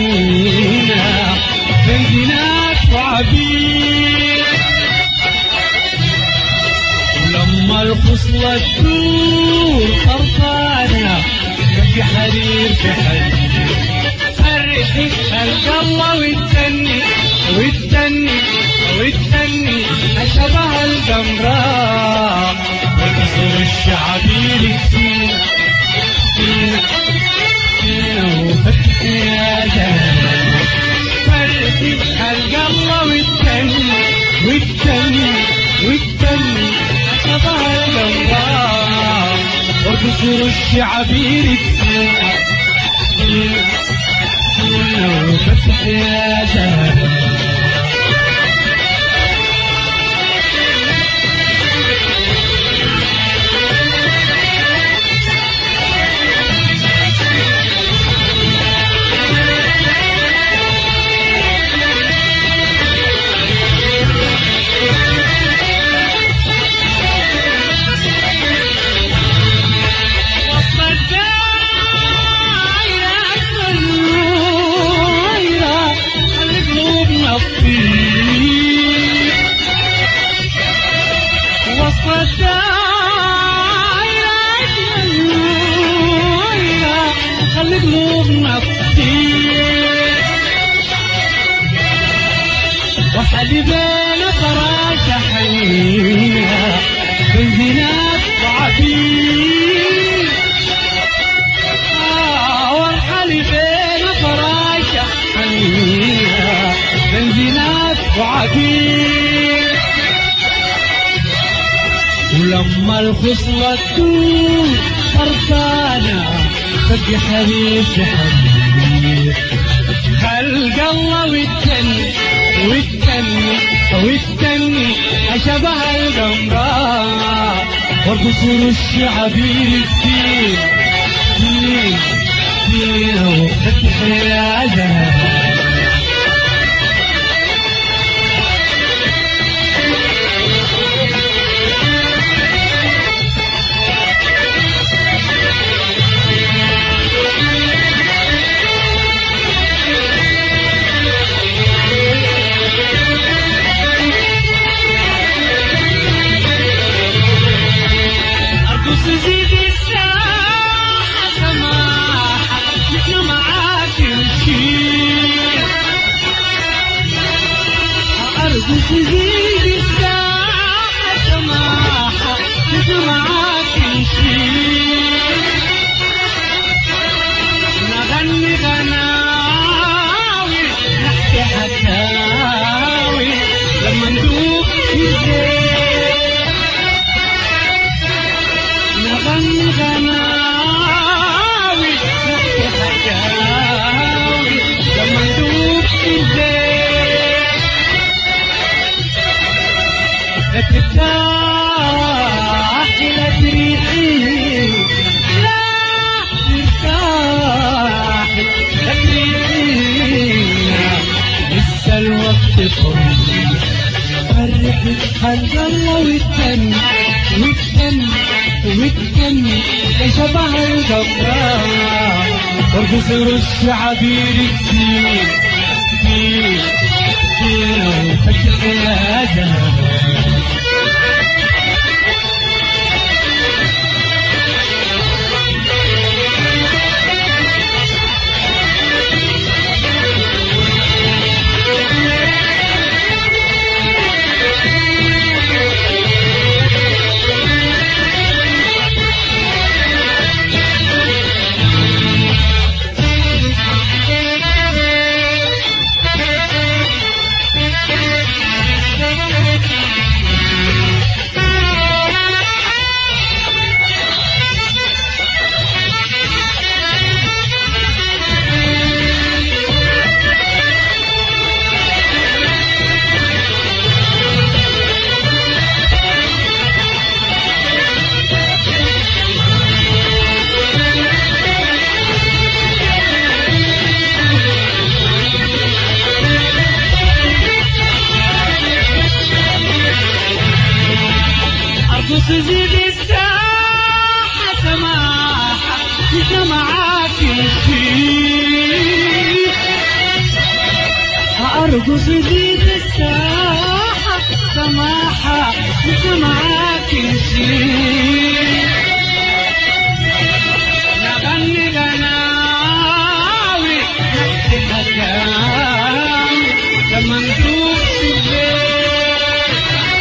حنينة بنزينات وعبير. ولما الفصلة تدور طرطانة تبقى حرير في حرير. فرحي القلة وتسني وتسني وتسني أشبه القمراء وتصير الشعبير كتير فينا فينا وفتح يا جمال. فرحي القلة وتسني وتسني وتسني أشبه القمراء وتصير الشعبير كتير فينا فينا وفتح يا جمال. وحليبنا فراشة حنينة بنزينات وعبير. والحليبنا فراشة حنينة بنزينات وعبير. ولما الخصلة تدور فرسانة تبقى حرير في حرير. خلق الله والتني والتني والتني أشبه القمراء وقصور الشعبير كتير كتير كتير وفتح يا جمال. تزيد الساحة سماحة معاك نشيل. نغني غناوي نحكي حكاوي لما ندوب الليل. نغني غناوي نحكي حكاوي لما ندوب الليل. لا ترتاح لا تريحي لا ترتاح لا تريحي لسه الوقت طويل. فرحي خلق الله والتني والتني والتني يا شبه القمراء وارقصوا الشعبير كتير كتير كتير وفتح يا جمال. ارقص جيت الساحة سماحة مش معاك نشيل نغني غناوي نحكي حكاوي لما ندوب في الليل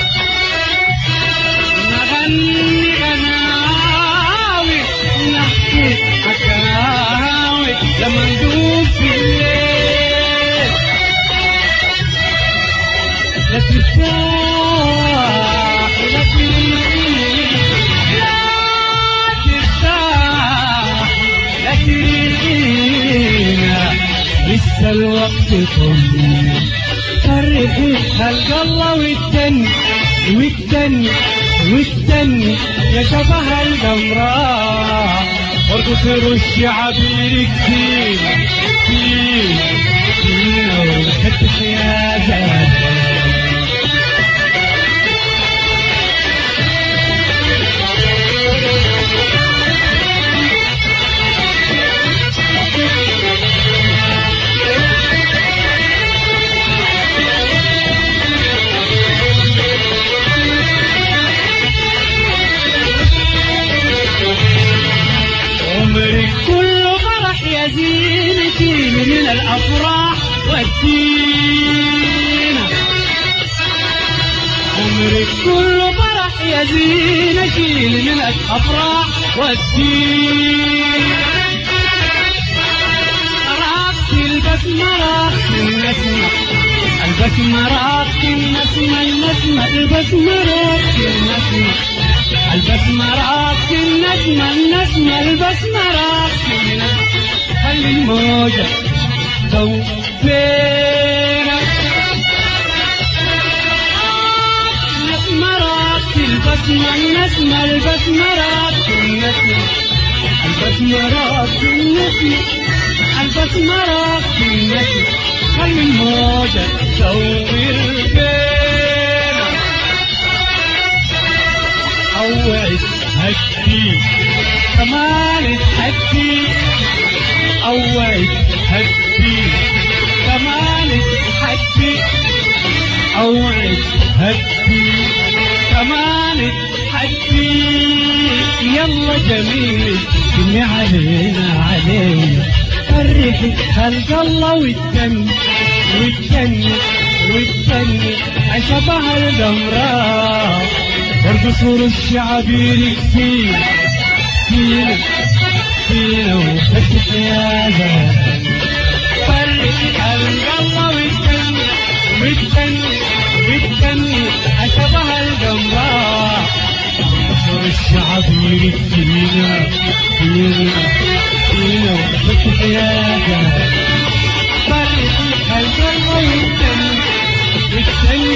نغني غناوي نحكي حكاوي لما ندوب في الليل لا ترتاح لا ترينا لسه الوقت طويل فرحي خلق الله والتاني والتاني والتاني يا شبه القمراء ارقص رش عبير كتير كتير كتير وحتة يا زلمة عمرك كله فرح يا زينتي من الافراح والزينة عمرك كله فرح يا زينتي من الافراح والزينة رقص البسمة رقص النسمة البسمة رقص النسمة النسمة البسمة رقص النسمة البسمة راس النجمة النجمة البسمة راس النجمة خلي الموجة توفينا نجمة راس البسمة النجمة البسمة راس النجمة البسمة راس النجمة البسمة راس النجمة خلي الموجة توفينا اوعد هدي كمان تحدي اوعد هدي كمان تحدي اوعد هدي كمان تحدي يلا جميل سمي علينا علينا فرحي خلق الله والتاني والتاني والتاني عشبه القمراء ارقص ورش عبير كتير كتير كتير وفتح يا زلمة فرح خلق الله والتاني والتاني والتاني عشبه القمراء ارقص ورش عبير كتير كتير كتير وفتح يا زلمة فرح خلق الله والتاني والتاني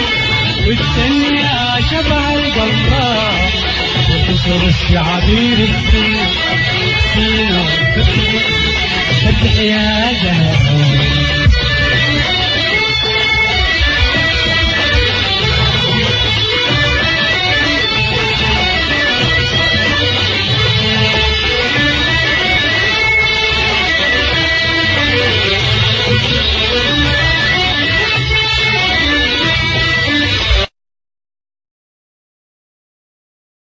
والتاني شبه القمراء وتصر الشعبير السنة